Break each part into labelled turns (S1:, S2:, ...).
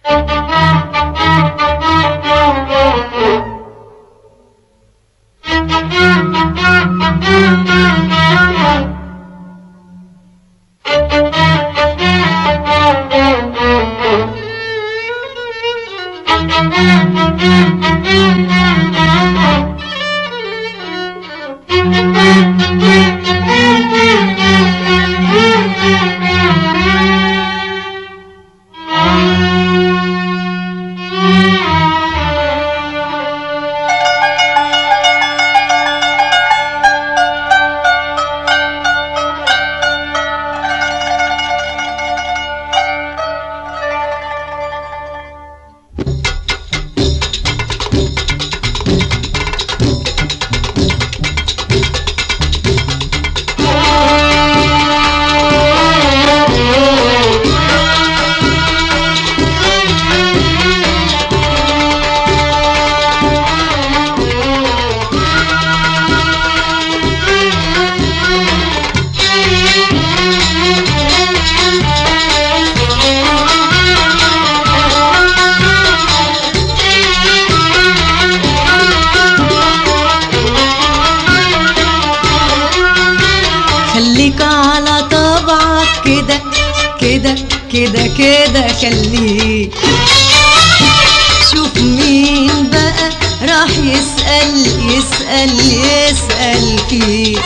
S1: كده كده خليك. شوف مين بقى راح يسأل فيك.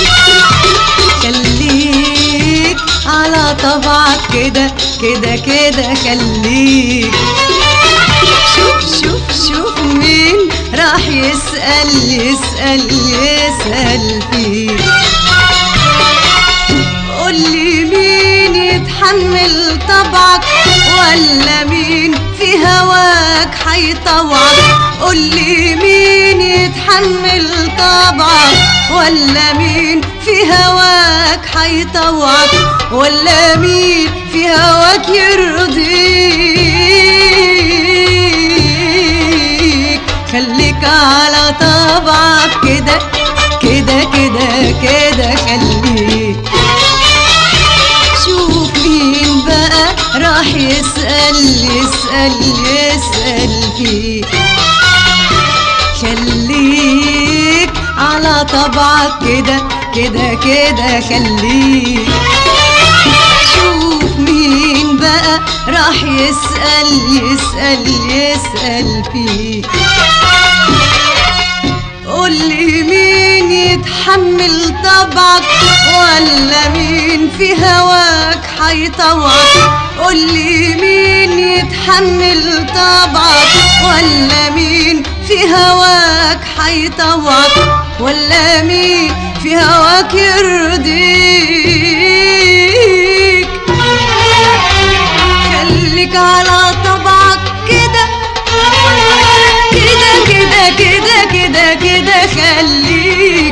S1: خليك على طبعك كده كده كده خليك. شوف مين راح يسأل فيك. قولي مين يتحمل طبعك ولا مين في هواك حيطوعك. قولي مين يتحمل طبعك ولا مين في هواك حيطوعك ولا مين في هواك يرضيك. خليك على طبعك كده كده كده كده خليك. شوف مين بقى راح يسأل فيك. خليك على طبعك كده كده كده خليك. شوف مين بقى راح يسأل فيك. قولي مين يتحمل طبعك ولا مين في هواك حيطوعك. قولي مين يتحمل طبعك ولا مين في هواك حيطوعك ولا مين في هواك يرضيك. خليك على طبعك كده كده كده كده كده كده خليك.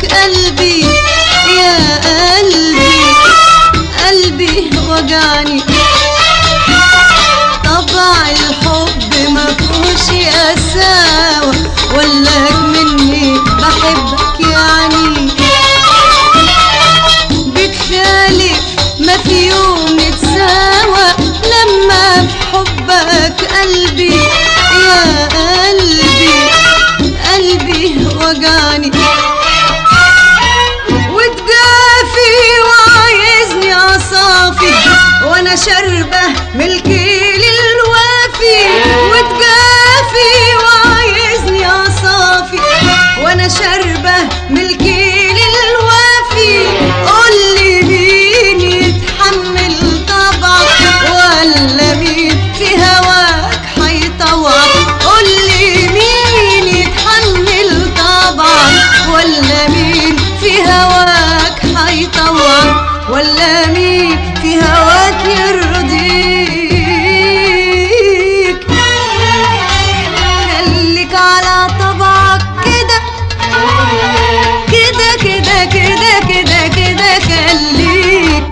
S1: حبك قلبي يا قلبي، قلبي وجعني. طبع الحب مفهوش قساوة، ولاك مني بحبك يعني. بتخالف ما في يوم نتساوى، لما بحبك قلبي يا قلبي، قلبي وجعني. وتجافي وعايزني اصافي، وانا شاربه ملكي للوافي. وتجافي وعايزني اصافي، وانا شاربه ملكي للوافي. قولي مين يتحمل طبعك، ولا مين في هواك حيطوعك. قولي مين يتحمل طبعك، ولا مين في هواك حيطوعك، ولا مين في هواك يرضيك. خليك على طبعك كده كده كده كده كده كده، خليك.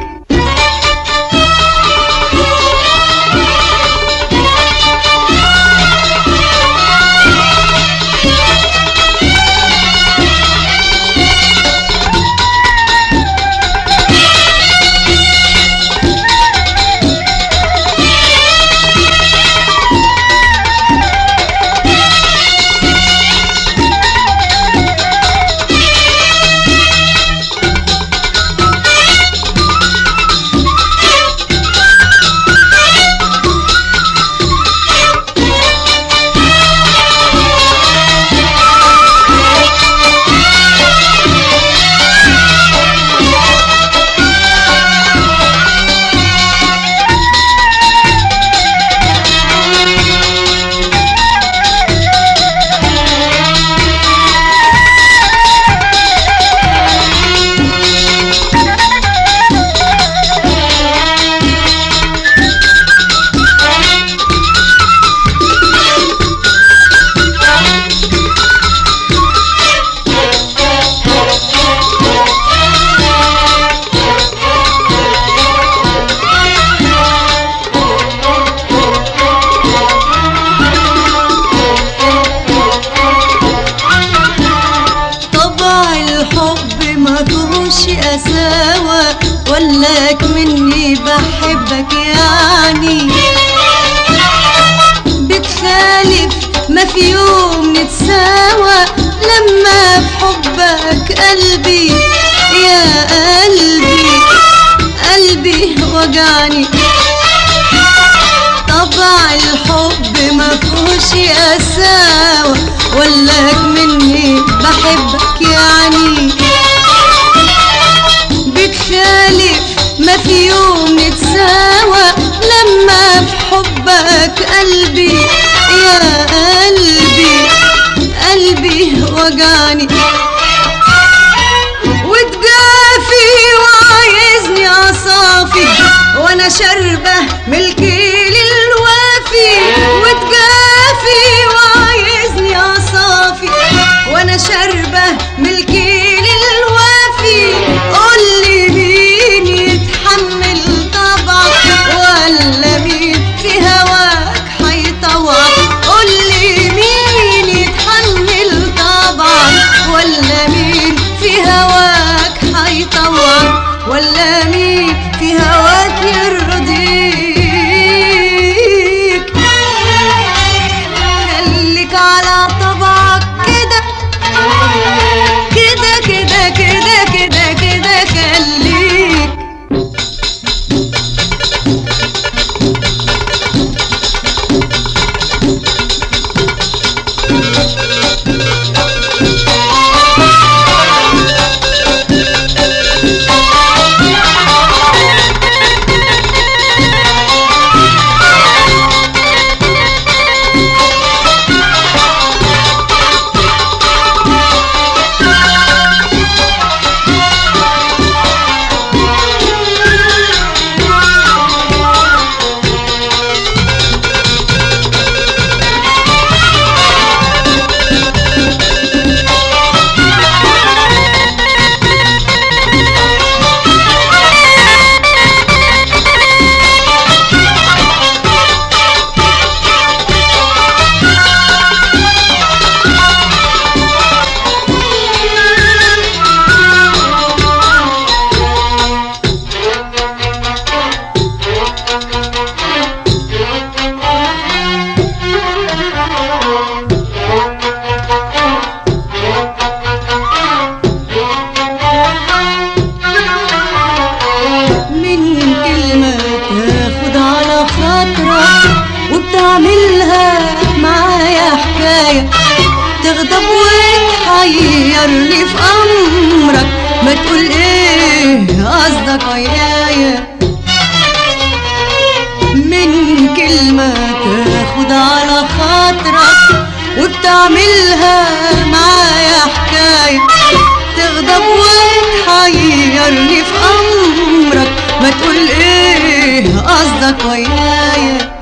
S1: قساوة، ولاك مني بحبك يعني. بتخالف ما في يوم نتساوى، لما بحبك قلبي يا قلبي، قلبي وجعني. طبع الحب مفهوش قساوة، ولاك مني بحبك يعني. بتخالف ما في يوم نتساوى، لما بحبك قلبي يا قلبي، قلبي وجعني. وتجافي وعايزني اصافي، وانا شاربه ملكي للوافي. وتجافي وعايزني اصافي، وانا شاربه ملكي للوافي. قولي مين يتحمل طبعك، ولا مين في هواك حيطوعك. قولي مين يتحمل طبعك، ولا مين في هواك حيطوعك، ولا مين في هواك يرضيك. تغضب وتحيرني في امرك، ما تقول ايه قصدك ويايا. من كلمة تاخد على خاطرك وبتعملها معايا حكاية، تغضب وتحيرني في امرك، ما تقول ايه قصدك ويايا.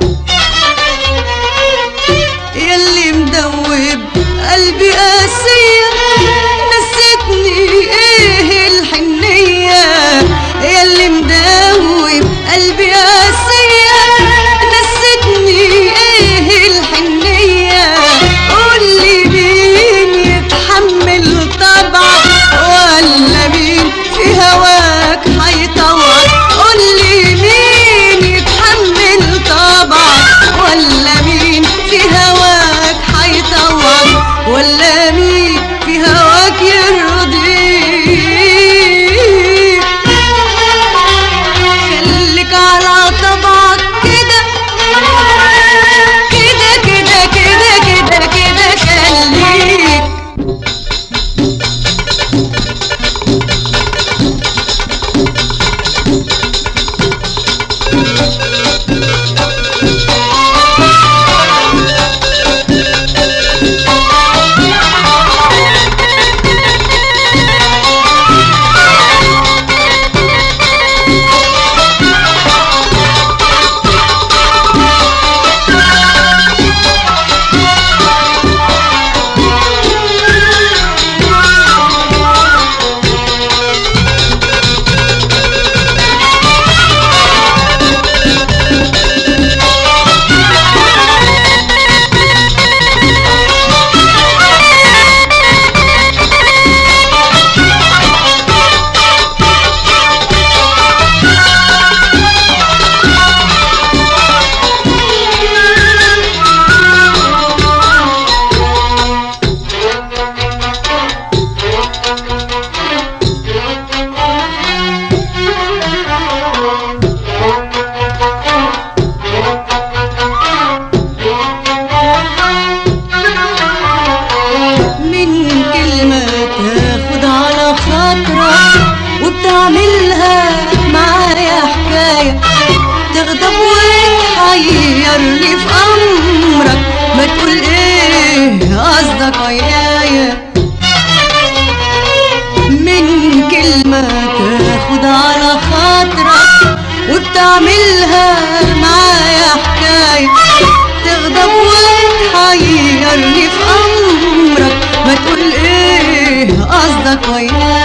S1: ياللي مدوب قلبي قاسية نسيتني ايه الحنية، ياللي مدوب قلبي قاسية نسيتني ايه الحنية. قولي مين يتحمل طبعك ولا مين في هواك هيطوعك، قولي مين يتحمل طبعك ولا مين في هواك هيطوعك، ولا مين في هواك يرضيك. خليك على طبعك كده كده كده كده كده كده خليك. وبتعملها معايا حكاية، تغضب وتحيرني في امرك، ما تقول ايه قصدك ويايا. من كلمة تاخد على خاطرك وبتعملها معايا حكاية، تغضب وتحيرني في امرك، ما تقول ايه قصدك ويايا.